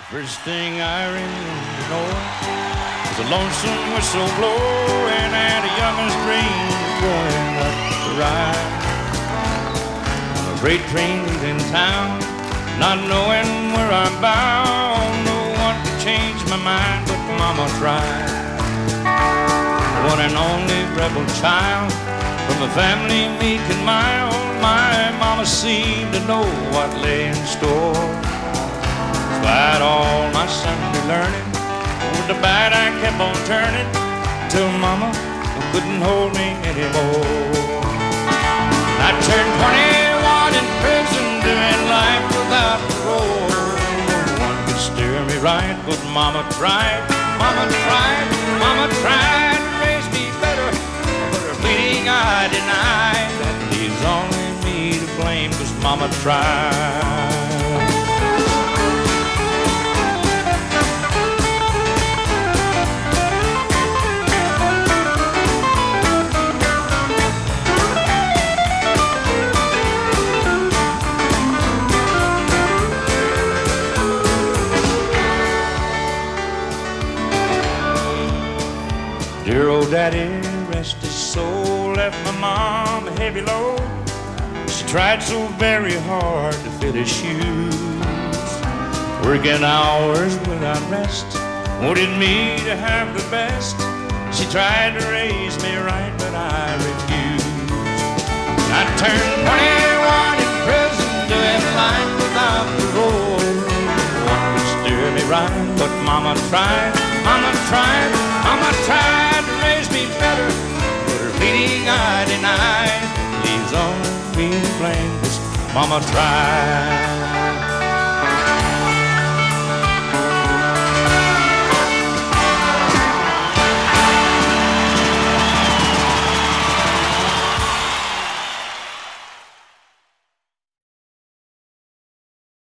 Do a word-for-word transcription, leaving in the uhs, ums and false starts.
First thing I remember knowing was a lonesome whistle blowing and a younger's dream going up the ride. On a freight train in town, not knowing where I'm bound, no one could change my mind, but Mama tried. One and only rebel child from a family meek and mild, my Mama seemed to know what lay in store. Despite all my Sunday learning, with the bad I kept on turning, till Mama couldn't hold me anymore. I turned twenty-one in prison, doing life without parole. No one could steer me right, but Mama tried, Mama tried, Mama tried to raise me better, but her pleading I denied. That leaves only me to blame, 'cause Mama tried. Dear old daddy, rest his soul, left my mom a heavy load. She tried so very hard to fit his shoes, working hours without rest, wanted me to have the best. She tried to raise me right, but I refused. I turned twenty-one in prison, doing life without parole. No one could steer me right, but Mama tried, Mama tried, Mama tried. Me better, but her pleading I denied. Leaves only me to blame, 'cause Mama tried.